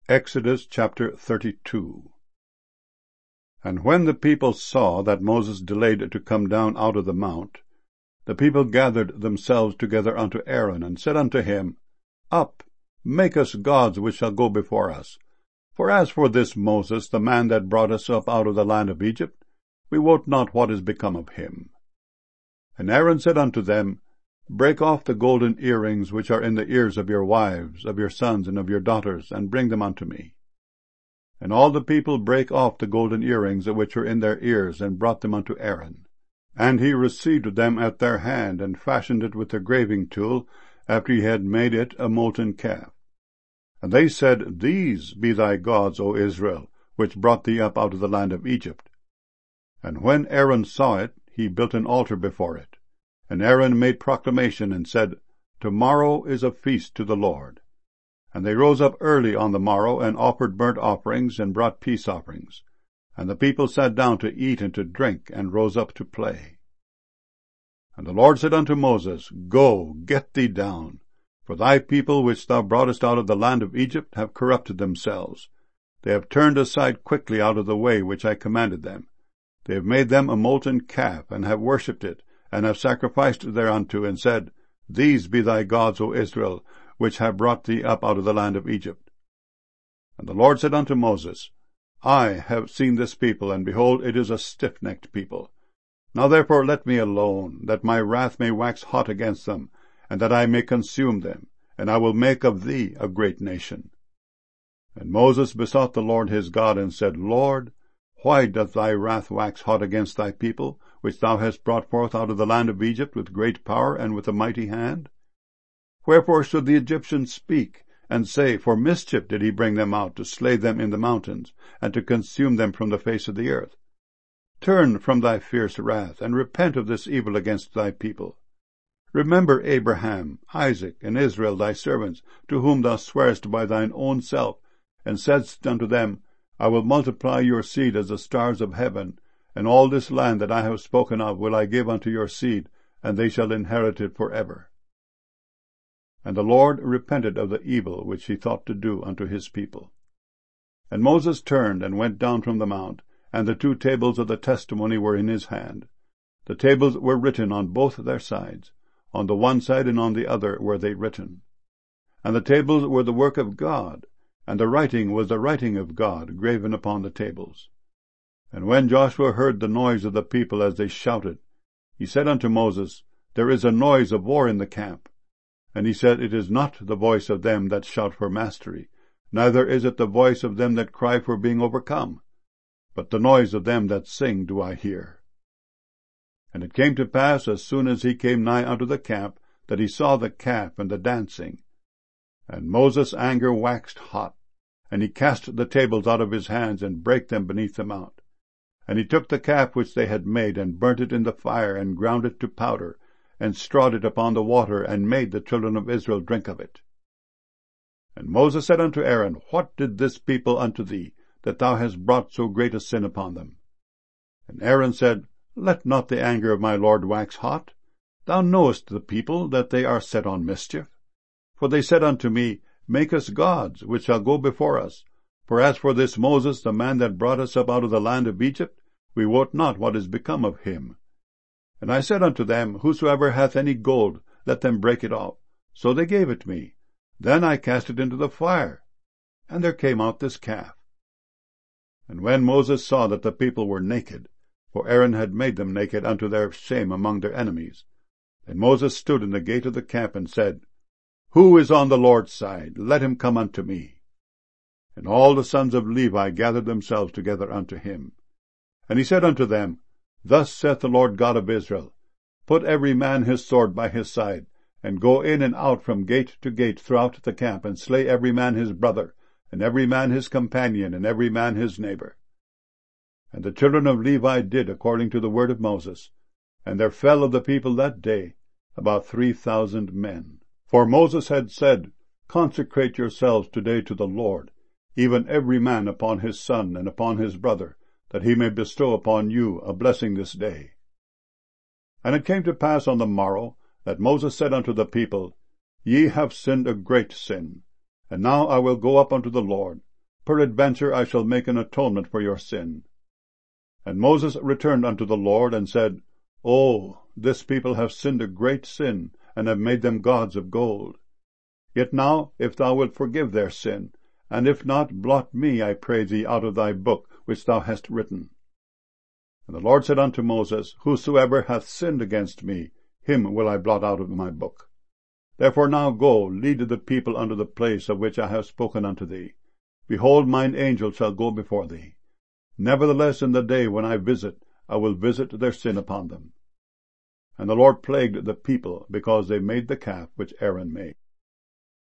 Exodus chapter 32. And when the people saw that Moses delayed to come down out of the mount, the people gathered themselves together unto Aaron, and said unto him, Up, make us gods which shall go before us. For as for this Moses, the man that brought us up out of the land of Egypt, we wot not what is become of him. And Aaron said unto them, Break off the golden earrings which are in the ears of your wives, of your sons, and of your daughters, and bring them unto me. And all the people brake off the golden earrings which were in their ears, and brought them unto Aaron. And he received them at their hand, and fashioned it with a graving tool, after he had made it a molten calf. And they said, These be thy gods, O Israel, which brought thee up out of the land of Egypt. And when Aaron saw it, he built an altar before it. And Aaron made proclamation, and said, Tomorrow is a feast to the Lord. And they rose up early on the morrow, and offered burnt offerings, and brought peace offerings. And the people sat down to eat and to drink, and rose up to play. And the Lord said unto Moses, Go, get thee down, for thy people which thou broughtest out of the land of Egypt have corrupted themselves. They have turned aside quickly out of the way which I commanded them. They have made them a molten calf, and have worshipped it, and have sacrificed thereunto, and said, These be thy gods, O Israel, which have brought thee up out of the land of Egypt. And the Lord said unto Moses, I have seen this people, and behold, it is a stiff-necked people. Now therefore let me alone, that my wrath may wax hot against them, and that I may consume them, and I will make of thee a great nation. And Moses besought the Lord his God, and said, Lord, why doth thy wrath wax hot against thy people, which thou hast brought forth out of the land of Egypt with great power and with a mighty hand? Wherefore should the Egyptians speak, and say, For mischief did he bring them out, to slay them in the mountains, and to consume them from the face of the earth? Turn from thy fierce wrath, and repent of this evil against thy people. Remember Abraham, Isaac, and Israel thy servants, to whom thou swarest by thine own self, and saidst unto them, I will multiply your seed as the stars of heaven, and all this land that I have spoken of will I give unto your seed, and they shall inherit it forever. And the Lord repented of the evil which he thought to do unto his people. And Moses turned and went down from the mount, and the 2 tables of the testimony were in his hand. The tables were written on both their sides. On the one side and on the other were they written. And the tables were the work of God, and the writing was the writing of God graven upon the tables. And when Joshua heard the noise of the people as they shouted, he said unto Moses, There is a noise of war in the camp. And he said, It is not the voice of them that shout for mastery, neither is it the voice of them that cry for being overcome, but the noise of them that sing do I hear. And it came to pass, as soon as he came nigh unto the camp, that he saw the calf and the dancing. And Moses' anger waxed hot, and he cast the tables out of his hands, and brake them beneath the mount. And he took the calf which they had made, and burnt it in the fire, and ground it to powder, and strawed it upon the water, and made the children of Israel drink of it. And Moses said unto Aaron, What did this people unto thee, that thou hast brought so great a sin upon them? And Aaron said, Let not the anger of my Lord wax hot. Thou knowest the people, that they are set on mischief. For they said unto me, Make us gods, which shall go before us. For as for this Moses, the man that brought us up out of the land of Egypt, we wot not what is become of him. And I said unto them, Whosoever hath any gold, let them break it off. So they gave it me. Then I cast it into the fire, and there came out this calf. And when Moses saw that the people were naked, for Aaron had made them naked unto their shame among their enemies, then Moses stood in the gate of the camp, and said, Who is on the Lord's side? Let him come unto me. And all the sons of Levi gathered themselves together unto him. And he said unto them, Thus saith the Lord God of Israel, Put every man his sword by his side, and go in and out from gate to gate throughout the camp, and slay every man his brother, and every man his companion, and every man his neighbor. And the children of Levi did according to the word of Moses, and there fell of the people that day about 3,000 men. For Moses had said, Consecrate yourselves today to the Lord, even every man upon his son and upon his brother, that he may bestow upon you a blessing this day. And it came to pass on the morrow, that Moses said unto the people, Ye have sinned a great sin, and now I will go up unto the Lord. peradventure I shall make an atonement for your sin. And Moses returned unto the Lord, and said, O, this people have sinned a great sin, and have made them gods of gold. Yet now, if thou wilt forgive their sin, and if not, blot me, I pray thee, out of thy book which thou hast written. And the Lord said unto Moses, Whosoever hath sinned against me, him will I blot out of my book. Therefore now go, lead the people unto the place of which I have spoken unto thee. Behold, mine angel shall go before thee. Nevertheless in the day when I will visit their sin upon them. And the Lord plagued the people, because they made the calf which Aaron made.